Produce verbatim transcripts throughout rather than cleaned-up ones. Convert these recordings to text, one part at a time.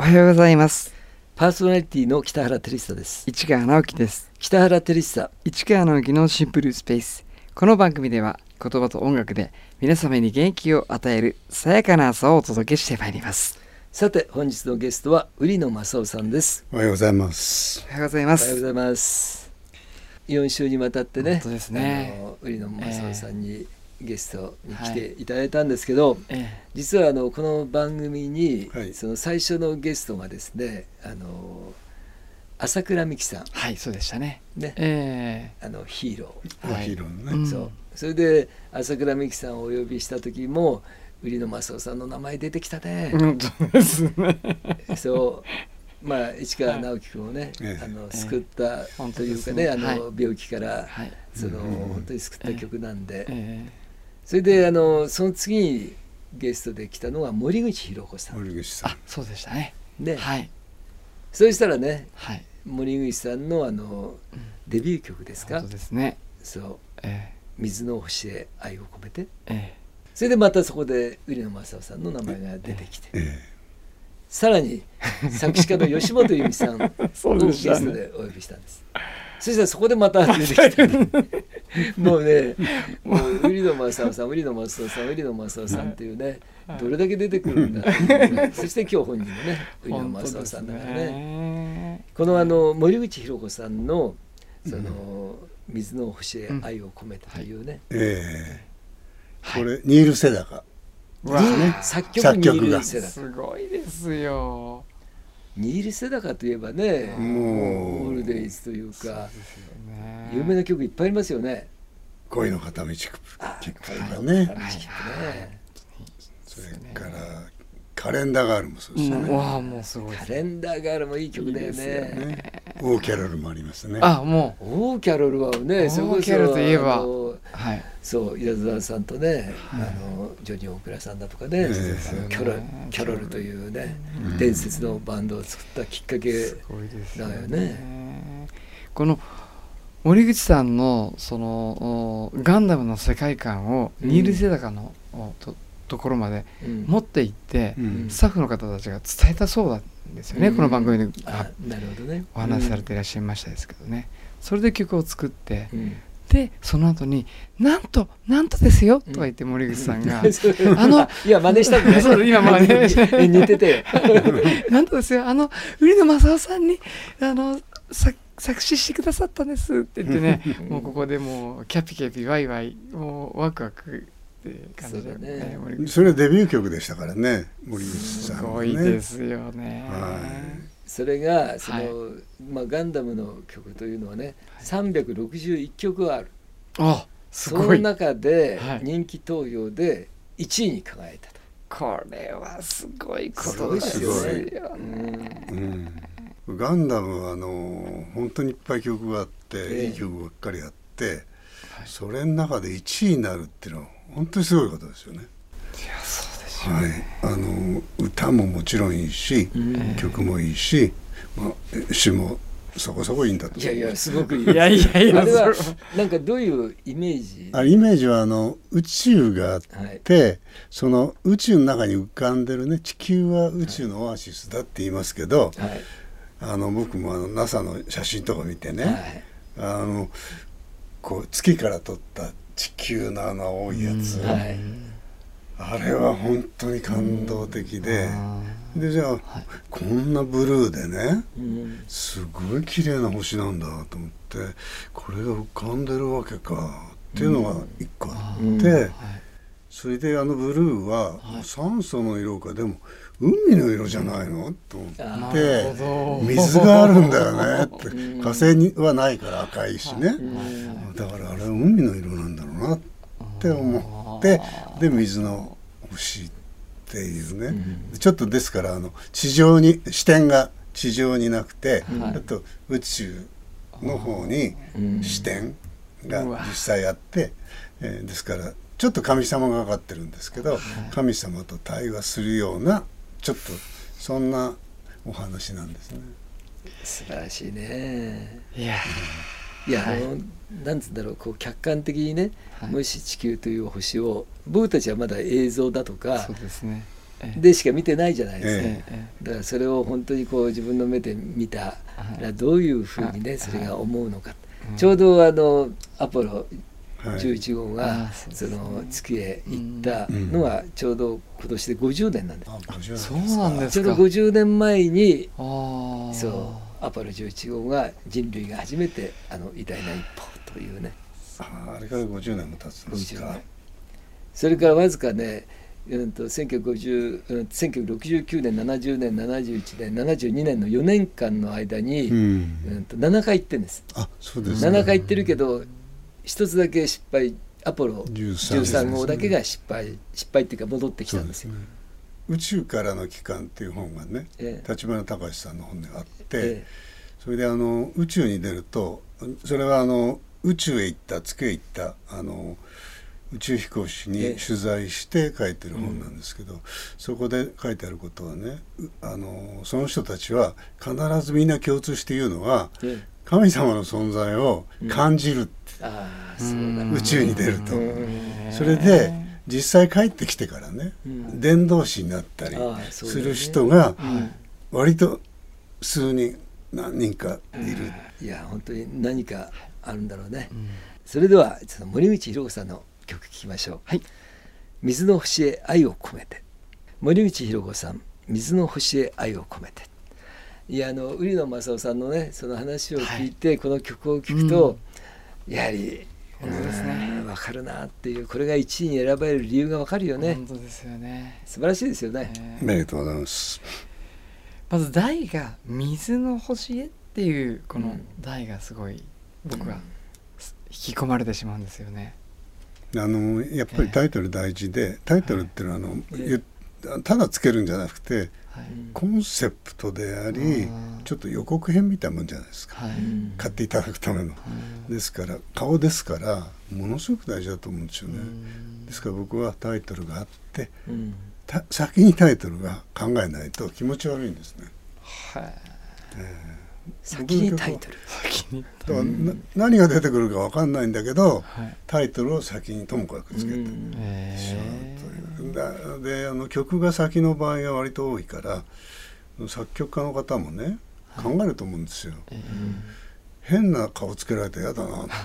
おはようございます。 パーソナリティの北原照久です。 市川直樹です。 北原照久、 市川直樹のシンプルスペース。この番組では言葉と音楽で皆様に元気を与えるさやかな朝をお届けしてまいります。 さて本日のゲストは売野正夫さんです。 おはようございます。 おはようございます。 おはようございます。よん週にわたってね、 本当ですね、 あの売野正夫さんに、えーゲストに来ていただいたんですけど、 はいええ、 実はあのこの番組に、 はい、 その最初のゲストがですね、あの朝倉美希さん、 はいそうでしたね、 ねえー、あのヒーロー、はい、ヒーローのね、 うん、 そうそれで朝倉美希さんをお呼びした時も売野正夫さんの名前出てきたね、 本当ですねそうまあ市川直樹君をね、 はい、 あの救ったというかね、 ええあの、 はい、 病気から、はい、その、 うん、 本当に救った曲なんで、 ええそれであのその次にゲストで来たのは森口博子さん。 森口さん、 あ、そうでしたね。 ね、 はい。 そうしたらね、 はい、 森口さんのあの、うん、デビュー曲ですか。 そうですね。 そう、 ええ、 水の星へ愛を込めて。 ええ、 それでまたそこで売野正夫さんの名前が出てきて、 ええ、 さらに作詞家の吉本由美さんをゲストでお呼びしたんです。そしたらそこでまた出てきた、ね、もうね、もう売野正夫さん、売野正夫さん、売野正夫さんっていうね、どれだけ出てくるんだっていうね、そして今日本人のね、売野正夫さんだからね、このあの森口博子さんのその水の星へ愛を込めてというね、 うん、ええ、これニール・セダカですね、作曲ニール・セダカ、 すごいですよ。 ニール・セダカといえばね、もうオールデイズというか有名な曲いっぱいありますよね。 恋の片道切符とかね、それからカレンダーガールもそうですよね。 わあ、もうすごい。 カレンダーガールもいい曲だよね。 オーキャロルもありますね。 あ、もうオーキャロルはね、それこそオーキャロルといえば、 はい、そう稲沢さんとね、あのジョニー・オークラさんだとかね、キャロル、キャロルというね、伝説のバンドを作ったきっかけだよね。 この森口さんのそのガンダムの世界観をニール・セダカのとところまで持っていって、うん、スタッフの方たちが伝えたそうなんですよね、うん、この番組でお話しされていらっしゃいましたですけどね、うん、それで曲を作って、うん、でその後になんとなんとですよ、うん、とか言って森口さんが、うん、あのいや真似したんだねそう今真似似ててなんとですよ、あの売野正夫さんにあのさ作詞してくださったんですって言ってねもうここでもうキャピキャピワイワイもうワクワク感じでね、 それはデビュー曲でしたからね、森口さん、ね、 すごいですよね、 はい、それがその、はい、まあ、ガンダムの曲というのはね、はい、さんびゃくろくじゅういっきょくある。 あ、すごい。 その中で人気投票でいちいに輝いたと、 これはすごいことですよね。 うん、ガンダムはあの本当にいっぱい曲があって、えー、いい曲ばっかりあって、はい、それの中でいちいになるっていうのは本当にすごいことですよね。いや、そうですよね、 はい、あの歌ももちろんいいし、うん、曲もいいし、まあ、詩もそこそこいいんだと思う。 いやいやすごくいい。 いやいやいや、 あれはなんかどういうイメージ？ あ、イメージはあの宇宙があって、はい、その宇宙の中に浮かんでるね、地球は宇宙のオアシスだって言いますけど、はい、あの僕もあの ナサ の写真とか見てね、はい、あのこう月から撮った地球のあの青いやつ、はい、あれは本当に感動的で、でじゃあ、はい、こんなブルーでね、すごい綺麗な星なんだと思って、これが浮かんでるわけかっていうのが一個あって、はい、それであのブルーは酸素の色か、でも海の色じゃないのと思って、水があるんだよねって、火星にはないから赤いしね、だからあれは海の色なんだろうなって思って、で水の星っていうね、うん、ちょっとですからあの地上に視点が地上になくて、はい、あと宇宙の方に視点が実際あって、うん、えー、ですからちょっと神様がかかってるんですけど、はい、神様と対話するようなちょっとそんなお話なんですね。 素晴らしいね。 いや、 いや、はい、あのなんつうんだろう、こう客観的にね、はい、もし地球という星を僕たちはまだ映像だとか、 そうですね、 でしか見てないじゃないですか、 ええ、 だからそれを本当にこう自分の目で見たらどういうふうにねそれが思うのか、はい、ちょうどあのアポロじゅういちごうが、はい、その月へ行ったのはちょうど今年でごじゅうねんなんです、 うん、そうなんですか。 ちょうどごじゅうねんまえにそうアポロじゅういちごうが人類が初めてあの偉大な一歩というね、 あ, あれからごじゅうねんも経つんですか。 それからわずかね、うん、とせんきゅうひゃくごじゅう、うん、せんきゅうひゃくろくじゅうきゅうねんななじゅうねんななじゅういちねんななじゅうにねんのよねんかんの間に、うんうん、とななかい行ってるんです。 あ、そうですか。 ななかい行ってるけど一つだけ失敗、アポロじゅうさんごうだけが失敗、失敗っていうか戻ってきたんですよ。 ね、宇宙からの帰還っていう本がね、ええ、立花隆さんの本であって、ええ、それであの宇宙に出ると、それはあの宇宙へ行った月へ行ったあの宇宙飛行士に取材して書いてる本なんですけど、ええ、そこで書いてあることはね、あのその人たちは必ずみんな共通して言うのは、ええ、神様の存在を感じるって、うん、あ、そうだ、宇宙に出ると、それで実際帰ってきてからね、うん、伝道師になったりする人が割と数人何人かいる、 うん、いや本当に何かあるんだろうね、うん、それではちょっと森口博子さんの曲聴きましょう。はい、水の星へ愛を込めて。森口博子さん、水の星へ愛を込めて。いや、あの売野雅勇さんのねその話を聞いて、はい、この曲を聴くと、うん、やはり本当ですね、分かるなっていう、これがいちいに選ばれる理由が分かるよね。 本当ですよね。 素晴らしいですよね。 ありがとうございます。 まず題が水の星へっていうこの題がすごい僕は引き込まれてしまうんですよね。 あのやっぱりタイトル大事で、タイトルっていうのはあの、えー、ただつけるんじゃなくて、はい、コンセプトでありちょっと予告編みたいなもんじゃないですか、はい、買っていただくための、はい、ですから顔ですからものすごく大事だと思うんですよね。ですから僕はタイトルがあって、うん、先にタイトルが考えないと気持ち悪いんですね。はい、 えー先にタイトル、 先にだからな何が出てくるか分かんないんだけど、はい、タイトルを先にともかくつけてしまうという。であの曲が先の場合が割と多いから作曲家の方もね考えると思うんですよ、はい、変な顔つけられて嫌だな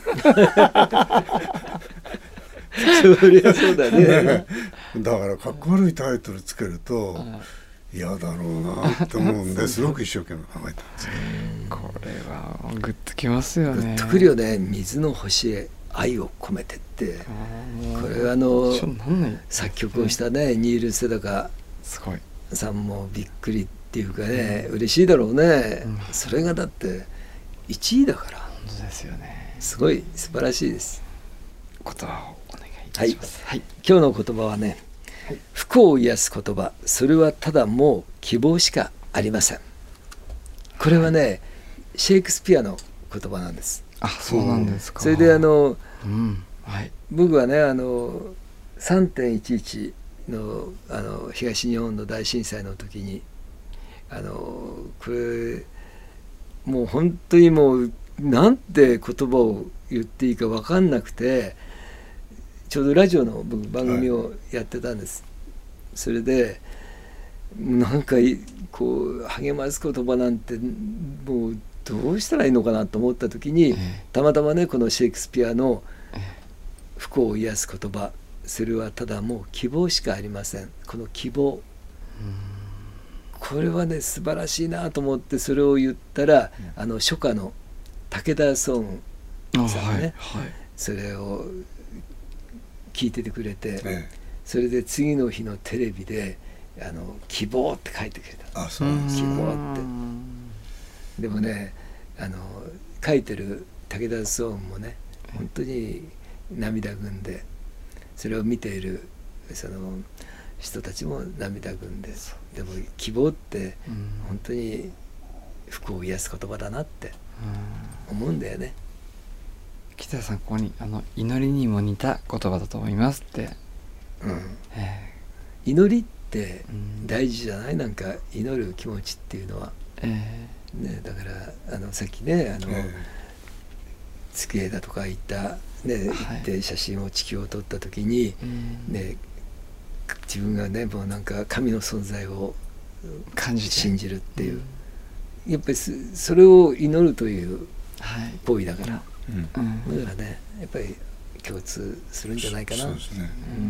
そりゃそうだねだからかっこ悪いタイトルつけると嫌だろうなと思うんですごく一生懸命考えたんですよ。 これはグッときますよね。 グッとくるよね。水の星へ愛を込めてって、これはあの作曲をしたねニール・セダカさんもびっくりっていうかね、うん、嬉しいだろうね、うん、それがだっていちいだから。 本当ですよね。 すごい素晴らしいです。 言葉をお願いいたします。 はい、はい、今日の言葉はね、不幸を癒す言葉、それはただもう希望しかありません。これはね、はい、シェイクスピアの言葉なんです。 あ、そうなんですか。 それであの、うんはい、僕はねあの さんてんいちいち の, あの東日本の大震災の時にあのこれもう本当にもうなんて言葉を言っていいか分かんなくて、ちょうどラジオの僕番組をやってたんです、はい、それでなんかこう励ます言葉なんてもうどうしたらいいのかなと思った時に、えー、たまたまねこのシェイクスピアの不幸を癒す言葉、それはただもう希望しかありません。この希望、これはね素晴らしいなと思ってそれを言ったら、うん、あの初夏の武田壮雲さんがね、はいはい、それを聞いててくれて、ええ、それで次の日のテレビであの希望って書いてくれた。 あ、そうなんです。 希望って。でもねあの書いてる武田壮雲もね本当に涙ぐんで、それを見ているその人たちも涙ぐんで、でも希望って本当に不幸を癒す言葉だなって思うんだよね。 北谷さんここにあの祈りにも似た言葉だと思いますって、うんえー、祈りって大事じゃない、うん、なんか祈る気持ちっていうのは、えーね、だからあのさっきねあの、えー、月へだとか行った、ね、行って写真を地球を撮った時に、はいね、 自分がねもうなんか神の存在を感じて信じるっていう、うん、やっぱりそれを祈るという行為だから、はいうん、だからねやっぱり共通するんじゃないかな。そうですね、 うん、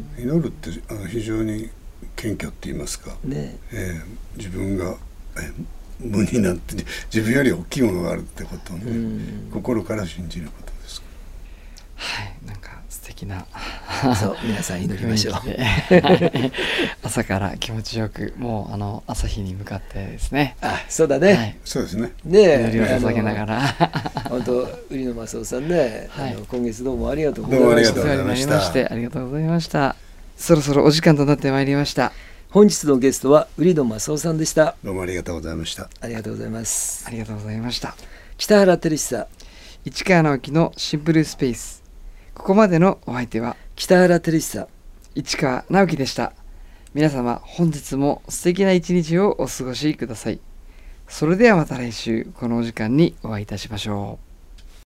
祈るってあの非常に謙虚って言いますか、ねえー、自分がえ無になって自分より大きいものがあるってことをね、うん、心から信じることです。 はい、なんか素敵なそう皆さん祈りましょう朝から気持ちよくもうあの朝日に向かってですね。 あ、そうだね、はい、 そうですね。 ね、祈りを捧げながら本当売野正夫さんね、はい、あの今月どうもありがとうございました。 どうもありがとうございました。ありがとうございました。そろそろお時間となってまいりました。 本日のゲストは売野正夫さんでした。 どうもありがとうございました。 ありがとうございます。 ありがとうございました。 北原照久、 市川直樹のシンプルスペース。ここまでのお相手は北原照久、 市川直樹でした。皆様本日も素敵な一日をお過ごしください。それではまた来週このお時間にお会いいたしましょう。